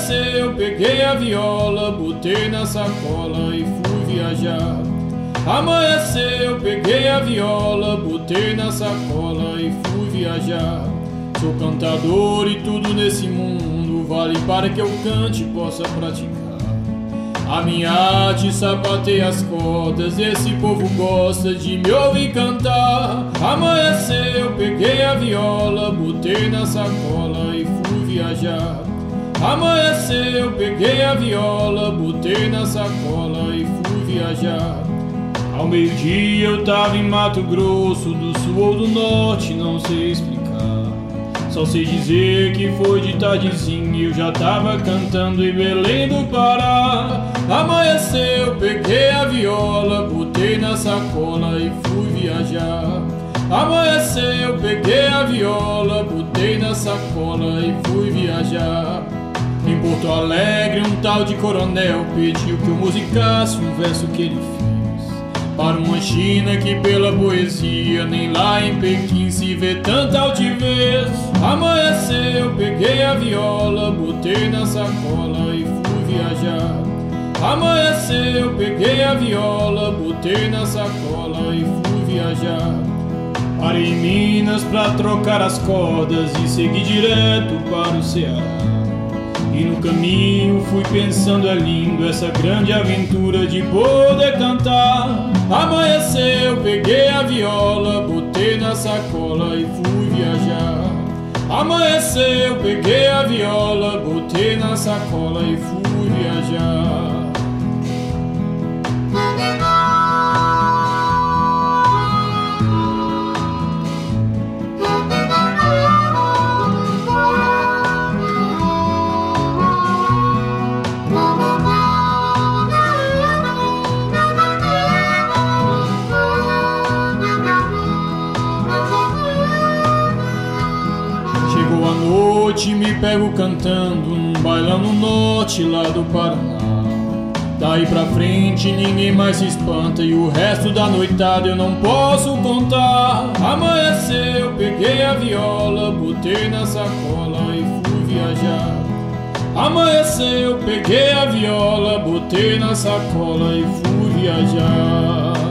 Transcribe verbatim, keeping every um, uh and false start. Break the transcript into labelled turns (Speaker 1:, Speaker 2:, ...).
Speaker 1: Amanheceu, peguei a viola, botei na sacola e fui viajar. Amanheceu, peguei a viola, botei na sacola e fui viajar. Sou cantador e tudo nesse mundo vale para que eu cante e possa praticar. A minha arte sapateia as cordas, esse povo gosta de me ouvir cantar. Amanheceu, peguei a viola, botei na sacola e fui viajar. Amanheceu, peguei a viola, botei na sacola e fui viajar. Ao meio-dia eu tava em Mato Grosso, do sul ou do norte, não sei explicar. Só sei dizer que foi de tardezinha e eu já tava cantando em Belém do Pará. Amanheceu, peguei a viola, botei na sacola e fui viajar. Amanheceu, peguei a viola, botei na sacola e fui viajar. Em Porto Alegre um tal de coronel pediu que eu musicasse um verso que ele fez para uma China que pela poesia nem lá em Pequim se vê tanta altivez. Amanheceu, peguei a viola, botei na sacola e fui viajar. Amanheceu, peguei a viola, botei na sacola e fui viajar. Parei em Minas pra trocar as cordas e segui direto para o Ceará. E no caminho fui pensando, é lindo essa grande aventura de poder cantar. Amanheceu, peguei a viola, botei na sacola e fui viajar. Amanheceu, peguei a viola, botei na sacola e fui viajar. Chegou a noite, me pego cantando num bailão no norte lá do Paraná. Daí pra frente ninguém mais se espanta e o resto da noitada eu não posso contar. Amanheceu, peguei a viola, botei na sacola e fui viajar. Amanheceu, peguei a viola, botei na sacola e fui viajar.